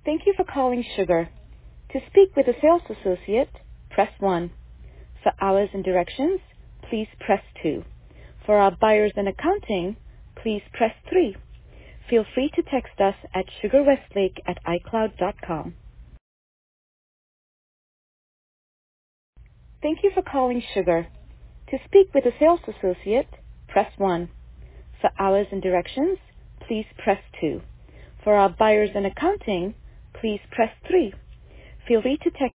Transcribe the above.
Thank you for calling Sugar. To speak with a sales associate, press 1. For hours and directions, please press 2. For our buyers and accounting, please press 3. Feel free to text us at sugarwestlake@icloud.com. Thank you for calling Sugar. To speak with a sales associate, press 1. For hours and directions, please press 2. For our buyers and accounting, please press 3. Feel free to text